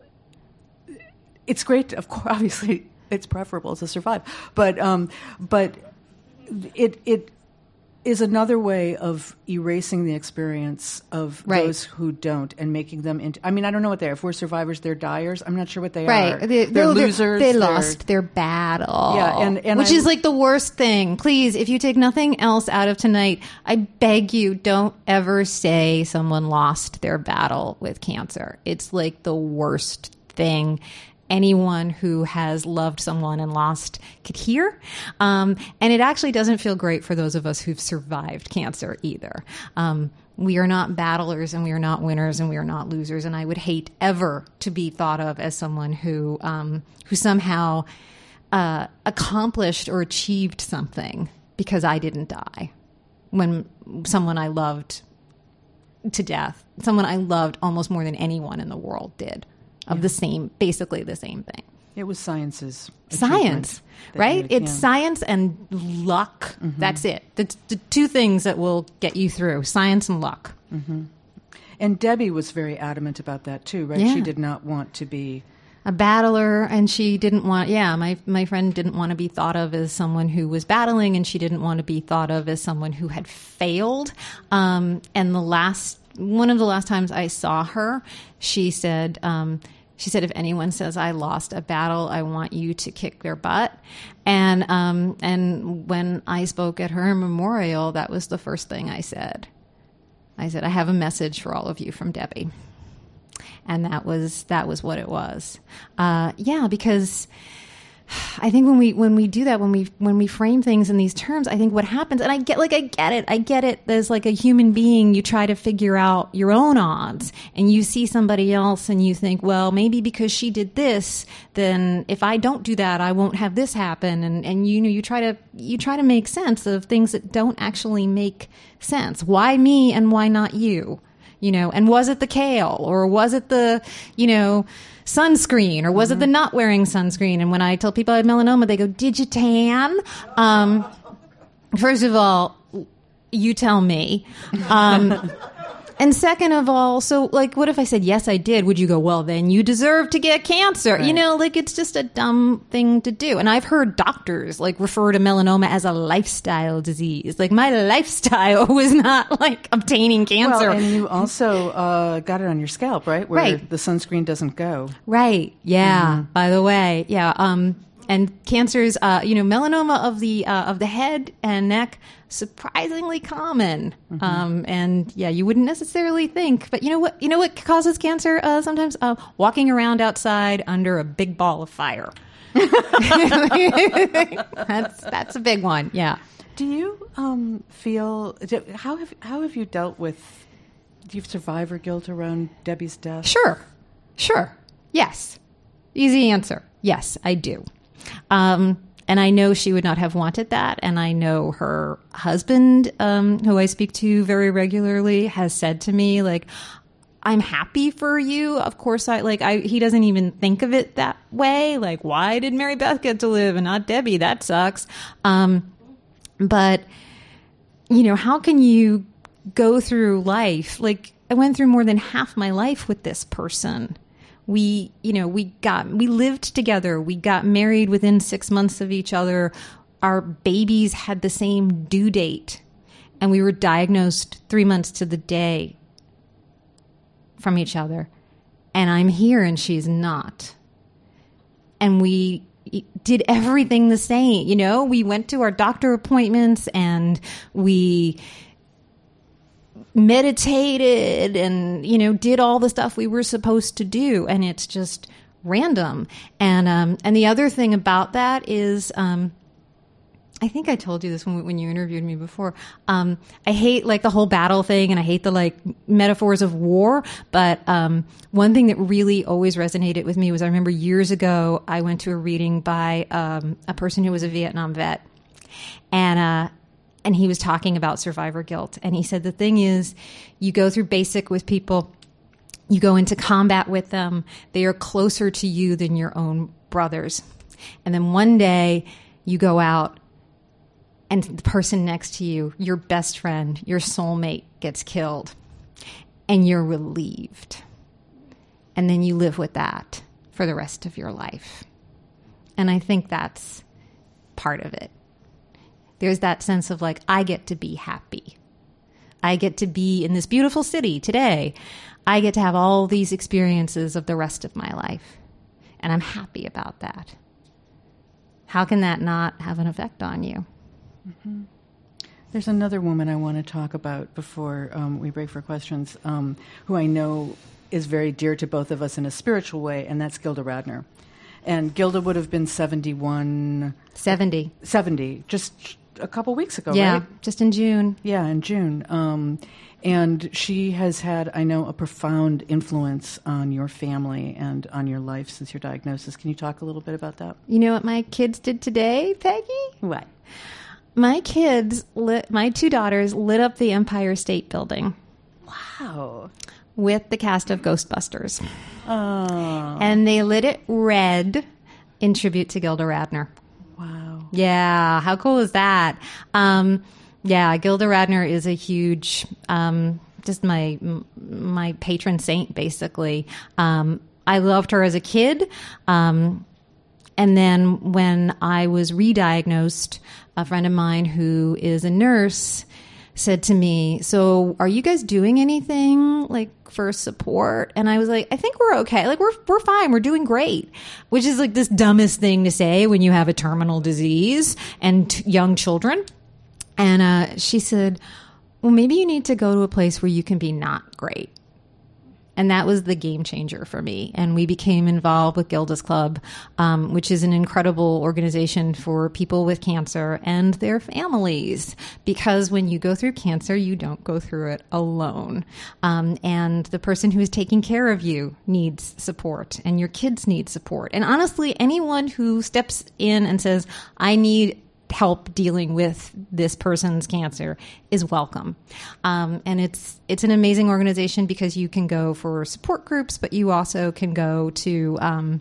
it's great, of course, obviously it's preferable to survive, but um, but it it is another way of erasing the experience of right. those who don't and making them into, I mean, I don't know what they are. If we're survivors, they're dyers. I'm not sure what they right. are. They, they're, they're losers. They they're, lost their battle. Yeah, and, and which I, is like the worst thing. Please, if you take nothing else out of tonight, I beg you, don't ever say someone lost their battle with cancer. It's like the worst thing anyone who has loved someone and lost could hear. Um, and it actually doesn't feel great for those of us who've survived cancer either. Um, we are not battlers and we are not winners and we are not losers. And I would hate ever to be thought of as someone who, um, who somehow uh, accomplished or achieved something because I didn't die when someone I loved to death, someone I loved almost more than anyone in the world did. Of yeah. the same, basically the same thing. It was science's science, right? Really it's science and luck. Mm-hmm. That's it. The, the two things that will get you through: science and luck. Mm-hmm. And Debbie was very adamant about that too, right? Yeah. She did not want to be a battler, and she didn't want. Yeah, my my friend didn't want to be thought of as someone who was battling, and she didn't want to be thought of as someone who had failed. Um, and the last. One of the last times I saw her, she said, um, She said, if anyone says I lost a battle, I want you to kick their butt. And um, and when I spoke at her memorial, that was the first thing I said. I said, I have a message for all of you from Debbie. And that was that was what it was. Uh, yeah, because I think when we when we do that, when we when we frame things in these terms, I think what happens, and I get like I get it, I get it. There's like a human being, you try to figure out your own odds, and you see somebody else, and you think, well, maybe because she did this, then if I don't do that, I won't have this happen, and and you know you try to you try to make sense of things that don't actually make sense. Why me and why not you? You know, and was it the kale, or was it the you know. sunscreen, or was mm-hmm. it the not wearing sunscreen? And when I tell people I had melanoma, they go, did you tan? Um, first of all, you tell me. Um, and second of all, so like, what if I said, yes, I did? Would you go, well, then you deserve to get cancer? Right. You know, like it's just a dumb thing to do. And I've heard doctors like refer to melanoma as a lifestyle disease. Like my lifestyle was not like obtaining cancer. Well, and you also uh, got it on your scalp, right? Where right. the sunscreen doesn't go. Right. Yeah. Mm-hmm. By the way. Yeah. Um, and cancers, uh, you know, melanoma of the uh, of the head and neck, surprisingly common. Mm-hmm. Um, and yeah, you wouldn't necessarily think, but you know what? You know what causes cancer? Uh, sometimes uh, walking around outside under a big ball of fire. that's that's a big one. Yeah. Do you um, feel how have how have you dealt with? Do you have survivor guilt around Debbie's death? Sure, sure, yes. Easy answer. Yes, I do. Um, and I know she would not have wanted that. And I know her husband, um, who I speak to very regularly, has said to me, like, I'm happy for you. Of course, I like, I, he doesn't even think of it that way. Like, why did Mary Beth get to live and not Debbie? That sucks. Um, but, you know, how can you go through life? Like, I went through more than half my life with this person. We, you know, we got, we lived together. We got married within six months of each other. Our babies had the same due date, and we were diagnosed three months to the day from each other. And I'm here and she's not. And we did everything the same. You know, we went to our doctor appointments and we meditated and, you know, did all the stuff we were supposed to do. And it's just random. And, um, and the other thing about that is, um, I think I told you this when, when you interviewed me before. Um, I hate like the whole battle thing and I hate the like metaphors of war. But, um, one thing that really always resonated with me was I remember years ago, I went to a reading by, um, a person who was a Vietnam vet. And, uh, And he was talking about survivor guilt. And he said, the thing is, you go through basic with people, you go into combat with them, they are closer to you than your own brothers. And then one day you go out and the person next to you, your best friend, your soulmate gets killed and you're relieved. And then you live with that for the rest of your life. And I think that's part of it. There's that sense of like, I get to be happy. I get to be in this beautiful city today. I get to have all these experiences of the rest of my life. And I'm happy about that. How can that not have an effect on you? Mm-hmm. There's another woman I want to talk about before um, we break for questions, um, who I know is very dear to both of us in a spiritual way, and that's Gilda Radner. And Gilda would have been seventy-one... seventy. seventy, just a couple weeks ago, yeah, right? Yeah, just in June. Yeah, in June. Um, and she has had, I know, a profound influence on your family and on your life since your diagnosis. Can you talk a little bit about that? You know what my kids did today, Peggy? What? My kids, lit, my two daughters, lit up the Empire State Building. Wow. With the cast of Ghostbusters. Oh. And they lit it red in tribute to Gilda Radner. Wow. Yeah, how cool is that? Um, yeah, Gilda Radner is a huge, um, just my my patron saint, basically. Um, I loved her as a kid. Um, and then when I was re-diagnosed, a friend of mine who is a nurse said to me, so are you guys doing anything like for support? And I was like, I think we're okay. Like we're, we're fine. We're doing great, which is like this dumbest thing to say when you have a terminal disease and t- young children. And uh, she said, well, maybe you need to go to a place where you can be not great. And that was the game changer for me. And we became involved with Gilda's Club, um, which is an incredible organization for people with cancer and their families. Because when you go through cancer, you don't go through it alone. Um, and the person who is taking care of you needs support, and your kids need support. And honestly, anyone who steps in and says, I need help dealing with this person's cancer is welcome. Um, and it's it's an amazing organization because you can go for support groups, but you also can go to um,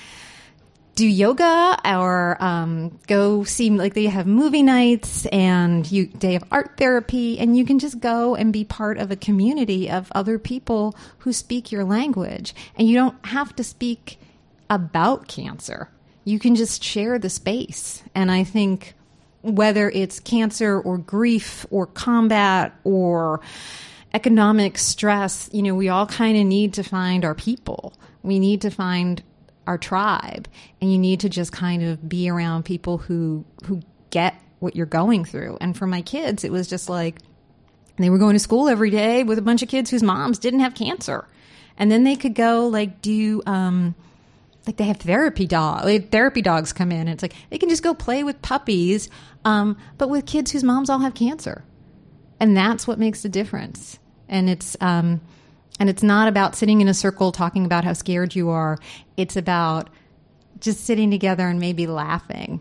do yoga or um, go see, like they have movie nights and you they have art therapy, and you can just go and be part of a community of other people who speak your language. And you don't have to speak about cancer. You can just share the space. And I think whether it's cancer or grief or combat or economic stress, you know, we all kind of need to find our people. We need to find our tribe. And you need to just kind of be around people who who get what you're going through. And for my kids, it was just like they were going to school every day with a bunch of kids whose moms didn't have cancer. And then they could go like do... Um, Like they have therapy dog, like therapy dogs come in. And it's like they can just go play with puppies, um, but with kids whose moms all have cancer, and that's what makes the difference. And it's um, and it's not about sitting in a circle talking about how scared you are. It's about just sitting together and maybe laughing.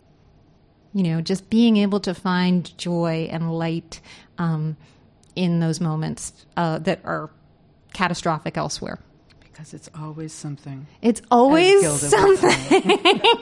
You know, just being able to find joy and light um, in those moments uh, that are catastrophic elsewhere. Because it's always something. It's always something.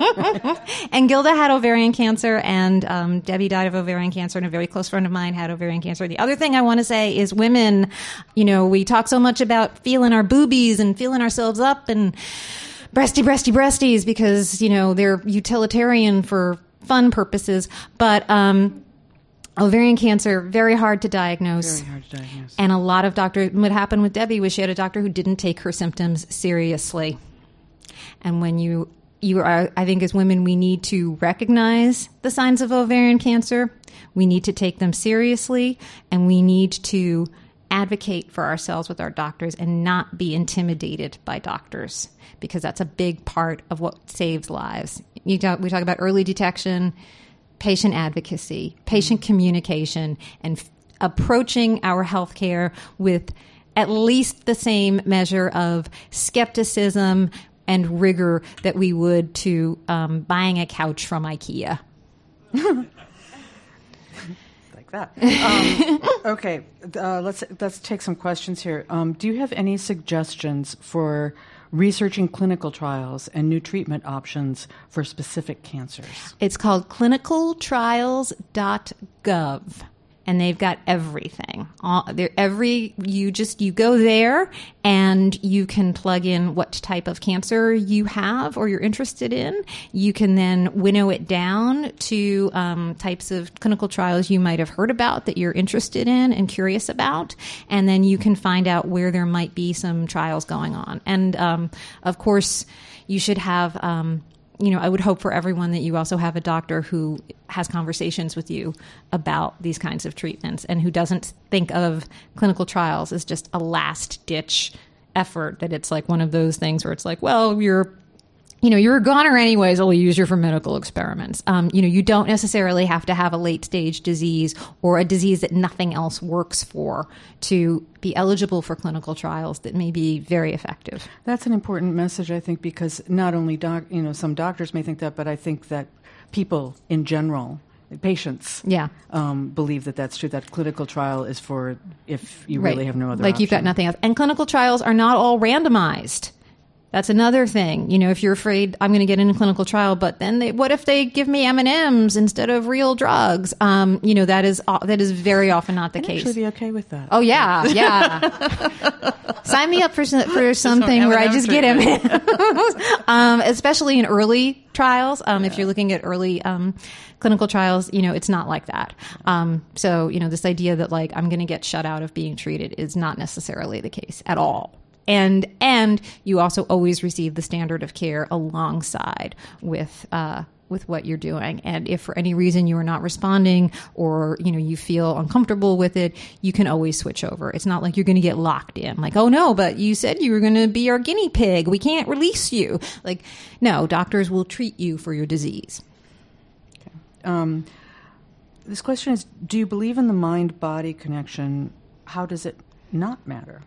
And Gilda had ovarian cancer, and um, Debbie died of ovarian cancer, and a very close friend of mine had ovarian cancer. The other thing I want to say is women, you know, we talk so much about feeling our boobies and feeling ourselves up and breasty, breasty, breasties because, you know, they're utilitarian for fun purposes. But um, ovarian cancer, very hard to diagnose. Very hard to diagnose. And a lot of doctors, what happened with Debbie was she had a doctor who didn't take her symptoms seriously. And when you, you are, I think as women, we need to recognize the signs of ovarian cancer. We need to take them seriously, and we need to advocate for ourselves with our doctors and not be intimidated by doctors, because that's a big part of what saves lives. You talk, we talk about early detection, patient advocacy, patient communication, and f- approaching our healthcare with at least the same measure of skepticism and rigor that we would to um, buying a couch from IKEA. Like that. Um, okay, uh, let's let's take some questions here. Um, do you have any suggestions for researching clinical trials and new treatment options for specific cancers? It's called clinical trials dot gov, and they've got everything. All, every you just you go there and you can plug in what type of cancer you have or you're interested in. You can then winnow it down to um, types of clinical trials you might have heard about that you're interested in and curious about, and then you can find out where there might be some trials going on. And um, of course, you should have. Um, You know, I would hope for everyone that you also have a doctor who has conversations with you about these kinds of treatments and who doesn't think of clinical trials as just a last-ditch effort, that it's like one of those things where it's like, well, you're, you know, you're a goner anyways, I'll use you for medical experiments. Um, you know, you don't necessarily have to have a late-stage disease or a disease that nothing else works for to be eligible for clinical trials that may be very effective. That's an important message, I think, because not only doc, you know, some doctors may think that, but I think that people in general, patients, yeah, um, believe that that's true. That clinical trial is for if you right. really have no other like option. You've got nothing else. And clinical trials are not all randomized. That's another thing. You know, if you're afraid I'm going to get in a clinical trial, but then they, what if they give me M and M's instead of real drugs? Um, you know, that is that is very often not the I'd case. actually be okay with that. Oh yeah, yeah. Sign me up for for something where I just get M and M's, um, especially in early trials. Um, yeah. If you're looking at early um, clinical trials, you know, it's not like that. Um, so, you know, this idea that like I'm going to get shut out of being treated is not necessarily the case at all. And and you also always receive the standard of care alongside with uh, with what you're doing. And if for any reason you are not responding, or you know you feel uncomfortable with it, you can always switch over. It's not like you're going to get locked in. Like, oh no, but you said you were going to be our guinea pig. We can't release you. Like, no, doctors will treat you for your disease. Okay. Um, this question is: do you believe in the mind-body connection? How does it not matter?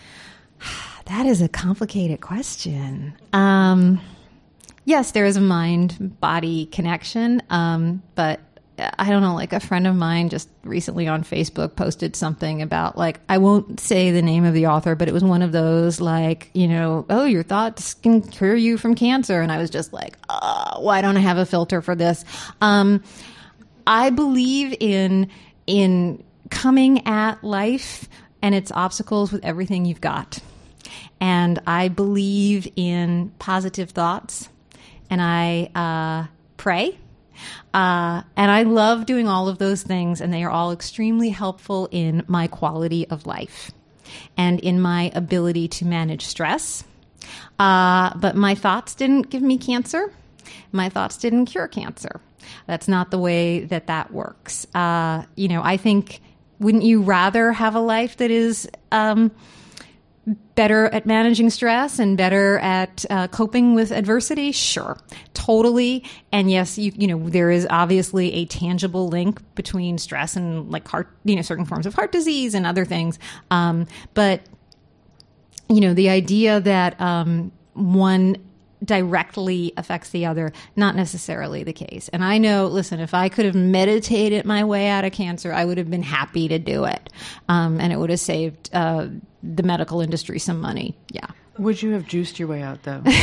That is a complicated question. Um, yes, there is a mind-body connection, um, but I don't know, like a friend of mine just recently on Facebook posted something about, like, I won't say the name of the author, but it was one of those, like, you know, oh, your thoughts can cure you from cancer. And I was just like, oh, why don't I have a filter for this? Um, I believe in in coming at life and its obstacles with everything you've got. And I believe in positive thoughts, and I uh, pray, uh, and I love doing all of those things, and they are all extremely helpful in my quality of life and in my ability to manage stress. Uh, but my thoughts didn't give me cancer. My thoughts didn't cure cancer. That's not the way that that works. Uh, you know, I think, wouldn't you rather have a life that is um, better at managing stress and better at uh, coping with adversity? Sure, totally. And yes, you you know there is obviously a tangible link between stress and like heart, you know, certain forms of heart disease and other things. Um, but you know, the idea that um, one directly affects the other, not necessarily the case. And I know, listen, if I could have meditated my way out of cancer, I would have been happy to do it. Um, and it would have saved uh, the medical industry some money. Yeah. Would you have juiced your way out, though?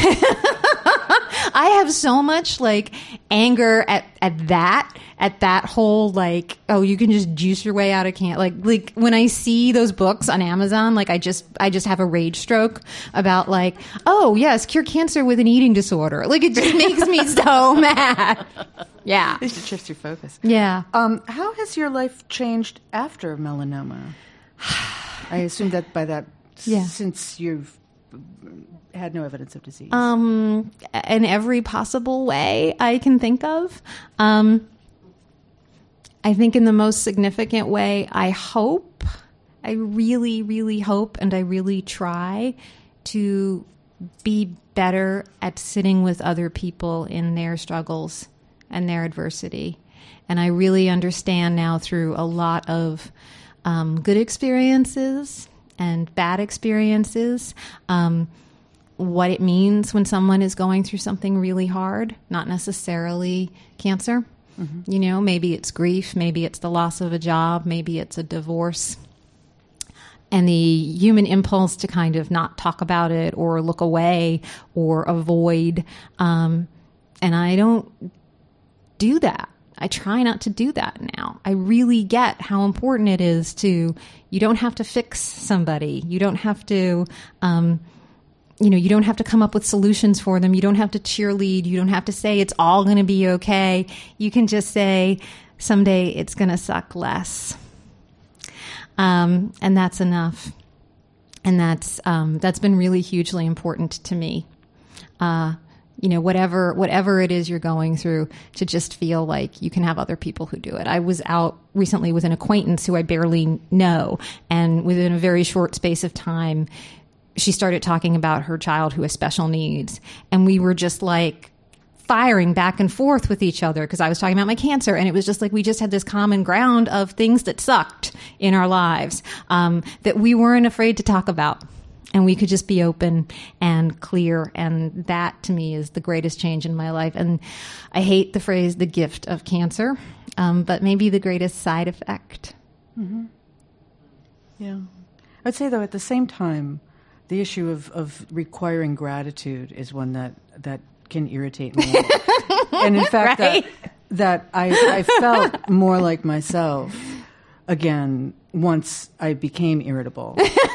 I have so much like anger at, at that, at that whole like, oh, you can just juice your way out of cancer. Like, like when I see those books on Amazon, like I just, I just have a rage stroke about like, oh yes, cure cancer with an eating disorder. Like it just makes me so mad. Yeah. At least it shifts your focus. Yeah. Um, how has your life changed after melanoma? I assume that by that, yeah. since you've had no evidence of disease. Um, in every possible way I can think of. Um, I think in the most significant way, I hope, I really, really hope, and I really try to be better at sitting with other people in their struggles and their adversity. And I really understand now through a lot of um, good experiences and bad experiences, um, what it means when someone is going through something really hard, not necessarily cancer. Mm-hmm. You know, maybe it's grief, maybe it's the loss of a job, maybe it's a divorce. And the human impulse to kind of not talk about it or look away or avoid. Um, and I don't do that. I try not to do that now. I really get how important it is to, you don't have to fix somebody. You don't have to, um, you know, you don't have to come up with solutions for them. You don't have to cheerlead. You don't have to say it's all going to be okay. You can just say someday it's going to suck less. Um, and that's enough. And that's, um, that's been really hugely important to me. Uh, you know, whatever, whatever it is you're going through, to just feel like you can have other people who do it. I was out recently with an acquaintance who I barely know. And within a very short space of time, she started talking about her child who has special needs. And we were just like firing back and forth with each other because I was talking about my cancer. And it was just like we just had this common ground of things that sucked in our lives um, that we weren't afraid to talk about. And we could just be open and clear. And that, to me, is the greatest change in my life. And I hate the phrase, the gift of cancer, um, but maybe the greatest side effect. Mm-hmm. Yeah. I'd say, though, at the same time, the issue of, of requiring gratitude is one that, that can irritate me. And in fact, right? that, that I, I felt more like myself again once I became irritable.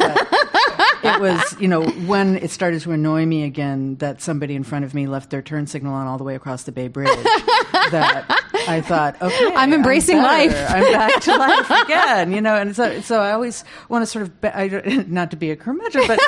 It was, you know, when it started to annoy me again that somebody in front of me left their turn signal on all the way across the Bay Bridge, that I thought, okay, I'm embracing I'm life. I'm back to life again, you know. And so, so I always want to sort of, I, not to be a curmudgeon, but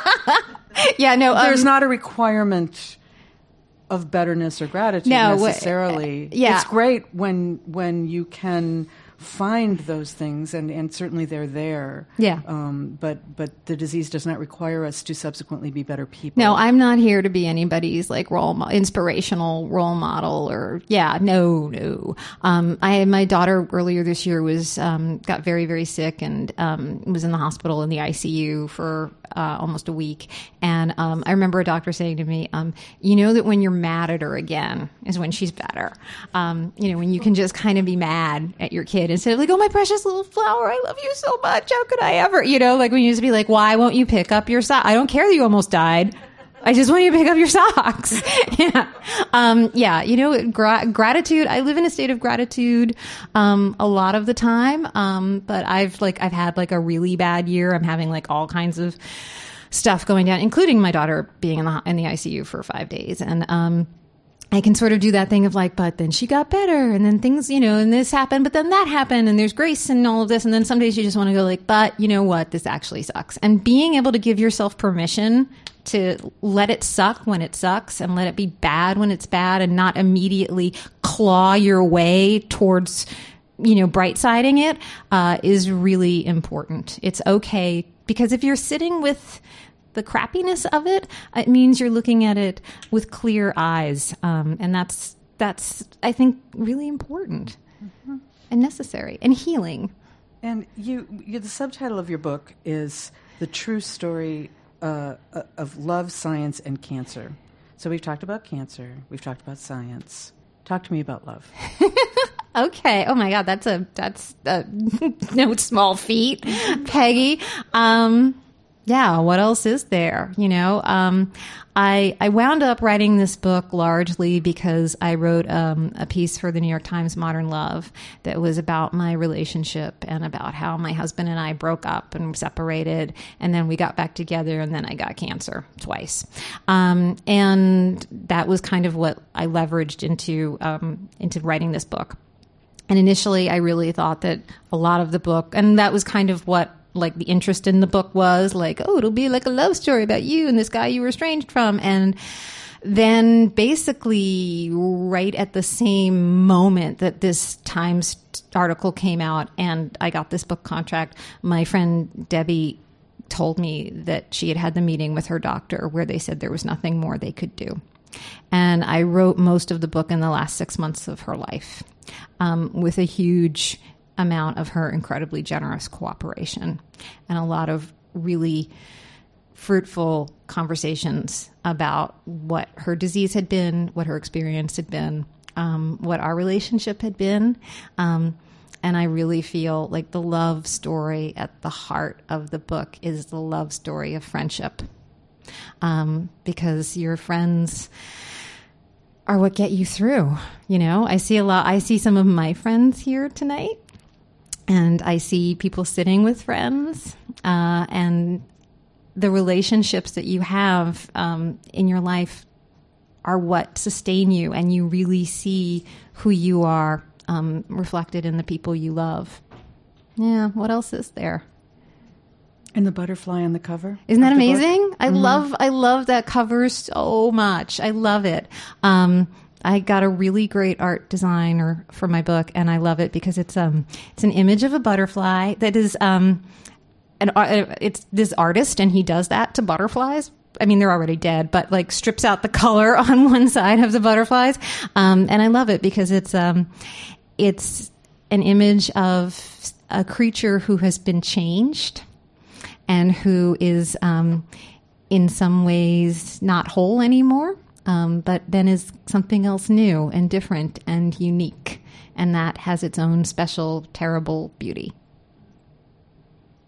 yeah, no, there's um, not a requirement of betterness or gratitude No, wh- necessarily. yeah. It's great when when you can find those things, and, and certainly they're there. Yeah. Um, but but the disease does not require us to subsequently be better people. No, I'm not here to be anybody's like role, mo- inspirational role model, or yeah, no, no. Um, I my daughter earlier this year was um, got very very sick and um, was in the hospital in the I C U for uh, almost a week. And um, I remember a doctor saying to me, um, "You know that when you're mad at her again is when she's better. Um, you know, when you can just kind of be mad at your kid." Instead of like, oh, my precious little flower, I love you so much. How could I ever? You know, like when you just be like, why won't you pick up your sock? I don't care that you almost died. I just want you to pick up your socks. yeah. Um, yeah. You know, gra- gratitude. I live in a state of gratitude, um, a lot of the time. Um, but I've like, I've had like a really bad year. I'm having like all kinds of stuff going down, including my daughter being in the, in the I C U for five days. And, um, I can sort of do that thing of like, but then she got better and then things, you know, and this happened, but then that happened and there's grace and all of this. And then some days you just want to go like, but you know what, this actually sucks. And being able to give yourself permission to let it suck when it sucks and let it be bad when it's bad and not immediately claw your way towards, you know, bright siding it, uh, is really important. It's okay because if you're sitting with the crappiness of it, it means you're looking at it with clear eyes. Um, and that's, that's, I think, really important mm-hmm. and necessary and healing. And you, you, the subtitle of your book is The True Story uh, of Love, Science, and Cancer. So we've talked about cancer. We've talked about science. Talk to me about love. Okay. Oh my God. That's a, that's a, no small feat, Peggy. Um, Yeah, what else is there? You know, um, I I wound up writing this book largely because I wrote um, a piece for the New York Times Modern Love that was about my relationship and about how my husband and I broke up and separated, and then we got back together, and then I got cancer twice. Um, and that was kind of what I leveraged into um, into writing this book. And initially, I really thought that a lot of the book, and that was kind of what like the interest in the book was like, oh, it'll be like a love story about you and this guy you were estranged from. And then basically right at the same moment that this Times article came out and I got this book contract, my friend Debbie told me that she had had the meeting with her doctor where they said there was nothing more they could do. And I wrote most of the book in the last six months of her life, um, with a huge amount of her incredibly generous cooperation and a lot of really fruitful conversations about what her disease had been, what her experience had been, um, what our relationship had been. Um, and I really feel like the love story at the heart of the book is the love story of friendship. Um, because your friends are what get you through. You know, I see a lot, I see some of my friends here tonight. And I see people sitting with friends, uh, and the relationships that you have um, in your life are what sustain you, and you really see who you are um, reflected in the people you love. Yeah, what else is there? And the butterfly on the cover. Isn't that of the amazing? book? I Mm-hmm. love, I love that cover so much. I love it. Um, I got a really great art designer for my book, and I love it because it's um it's an image of a butterfly that is um an uh, it's this artist, and he does that to butterflies. I mean, they're already dead, but like strips out the color on one side of the butterflies, um, and I love it because it's um it's an image of a creature who has been changed and who is um in some ways not whole anymore. Um, but then is something else new and different and unique. And that has its own special, terrible beauty.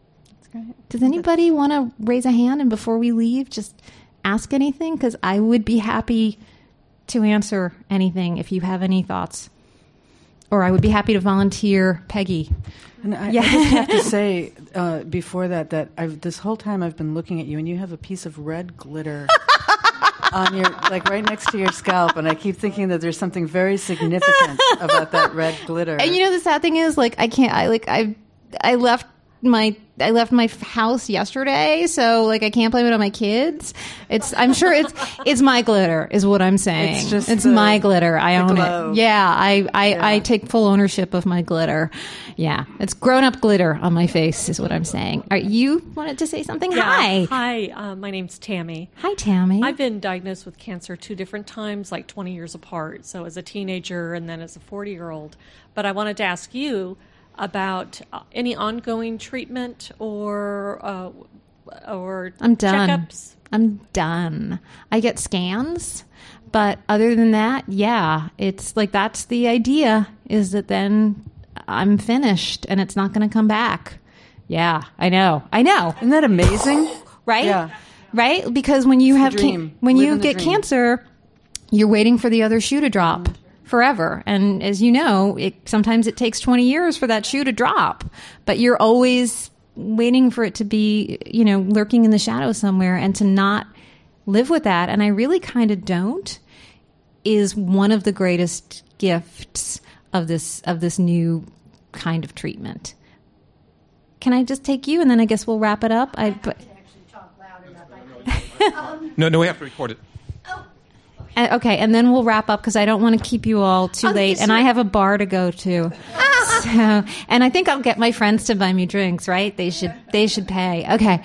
Does anybody want to raise a hand and before we leave, just ask anything? Because I would be happy to answer anything if you have any thoughts. Or I would be happy to volunteer Peggy. And I, yeah. I just have to say uh, before that that I've, this whole time I've been looking at you and you have a piece of red glitter on your, like right next to your scalp, and I keep thinking that there's something very significant about that red glitter. And you know the sad thing is, like I can't. I like I I left my I left my house yesterday, so like I can't blame it on my kids. It's I'm sure it's it's my glitter is what I'm saying. It's just it's the, my glitter. I own glow. it. Yeah, I I, Yeah. I take full ownership of my glitter. Yeah, it's grown up glitter on my face is what I'm saying. Are you wanted to say something? Yeah. Hi. Hi, uh, my name's Tammy. Hi, Tammy. I've been diagnosed with cancer two different times, like twenty years apart. So as a teenager and then as a forty-year-old. But I wanted to ask you about uh, any ongoing treatment or uh, or I'm done. checkups. I'm done. I get scans, but other than that, yeah, it's like that's the idea is that then I'm finished and it's not going to come back. Yeah, I know. I know. Isn't that amazing? Right? Yeah. Right? Because when you It's have the dream. can- when Live you in the get dream. cancer, you're waiting for the other shoe to drop forever. And as you know, it sometimes it takes twenty years for that shoe to drop, but you're always waiting for it to be, you know, lurking in the shadows somewhere, and to not live with that. And I really kind of don't is one of the greatest gifts of this of this new kind of treatment. Can I just take you and then I guess we'll wrap it up? I but No, no, we have to record it. Uh, okay, and then we'll wrap up because I don't want to keep you all too Oh, late, yes, and I sir. have a bar to go to. So, and I think I'll get my friends to buy me drinks. Right? They should. They should pay. Okay.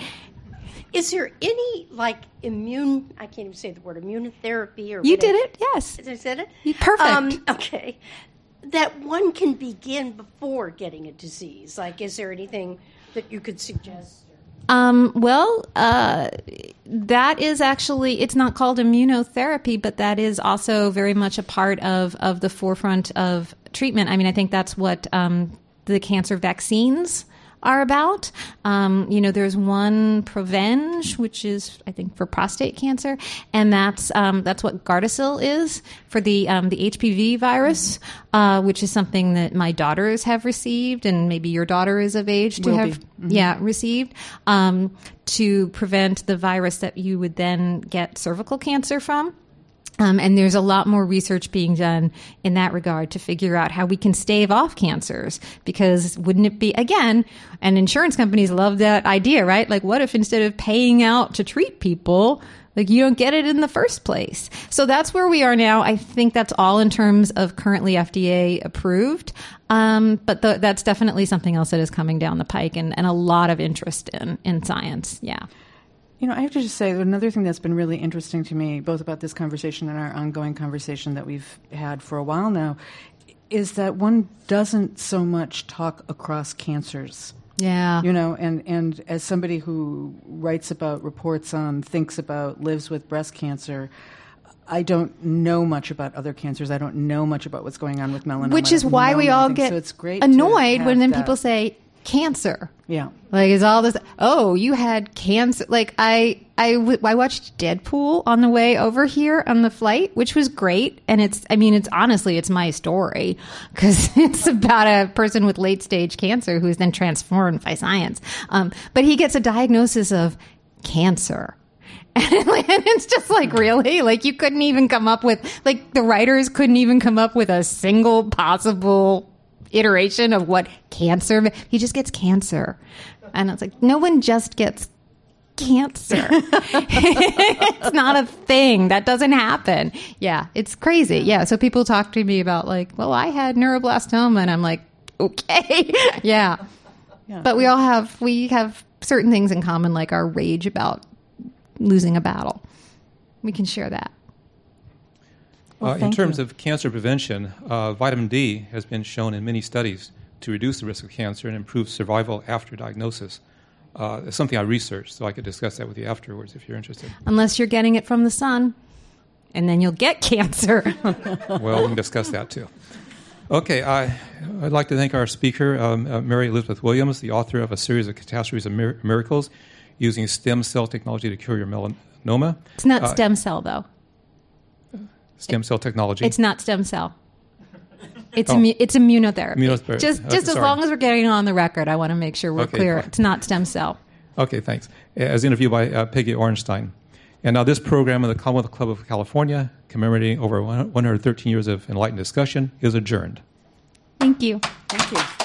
Is there any, like, immune, I can't even say the word, immunotherapy or You whatever. did it. Yes. Did I said it? You- perfect. Um, okay. That one can begin before getting a disease. Like, is there anything that you could suggest? Um, well, uh, that is actually, it's not called immunotherapy, but that is also very much a part of, of the forefront of treatment. I mean, I think that's what um, the cancer vaccines are about. Um, you know, there's one Provenge, which is, I think, for prostate cancer, and that's um, that's what Gardasil is for the um, the H P V virus, uh, which is something that my daughters have received, and maybe your daughter is of age to Will have, be. Mm-hmm. yeah, received um, to prevent the virus that you would then get cervical cancer from. Um, and there's a lot more research being done in that regard to figure out how we can stave off cancers. Because wouldn't it be, again, and insurance companies love that idea, right? Like, what if instead of paying out to treat people, like you don't get it in the first place? So that's where we are now. I think that's all in terms of currently F D A approved. Um, but the, that's definitely something else that is coming down the pike, and, and a lot of interest in, in science. Yeah. You know, I have to just say another thing that's been really interesting to me, both about this conversation and our ongoing conversation that we've had for a while now, is that one doesn't so much talk across cancers. Yeah. You know, and, and as somebody who writes about, reports on, thinks about, lives with breast cancer, I don't know much about other cancers. I don't know much about what's going on with melanoma. Which is I don't why know we all anything. get so it's great to annoyed have when then that. people say cancer. Yeah. Like, is all this, oh, you had cancer. Like, I, I, w- I watched Deadpool on the way over here on the flight, which was great. And it's, I mean, it's honestly, it's my story because it's about a person with late stage cancer who is then transformed by science. Um, but he gets a diagnosis of cancer. And it's just like, really? Like, you couldn't even come up with, like, the writers couldn't even come up with a single possible iteration of what cancer, he just gets cancer. And it's like, no one just gets cancer. It's not a thing. That doesn't happen. Yeah, it's crazy. Yeah, so people talk to me about like, well, I had neuroblastoma, and I'm like, okay. Yeah. Yeah. But we all have, we have certain things in common, like our rage about losing a battle. We can share that. Well, Uh, in thank terms you. of cancer prevention, uh, vitamin D has been shown in many studies to reduce the risk of cancer and improve survival after diagnosis. Uh, it's something I researched, so I could discuss that with you afterwards if you're interested. Unless you're getting it from the sun, and then you'll get cancer. Well, we can discuss that too. Okay, I, I'd like to thank our speaker, um, uh, Mary Elizabeth Williams, the author of a series of catastrophes and mir- miracles using stem cell technology to cure your melanoma. It's not Uh, stem cell, though. Stem cell technology. It's not stem cell. It's Oh. immu- it's immunotherapy. Immunotherapy. Just Okay, just as sorry. long as we're getting it on the record, I want to make sure we're Okay, clear. fine. It's not stem cell. Okay, thanks. As interviewed by uh, Peggy Orenstein. And now this program of the Commonwealth Club of California, commemorating over one hundred thirteen years of enlightened discussion, is adjourned. Thank you. Thank you.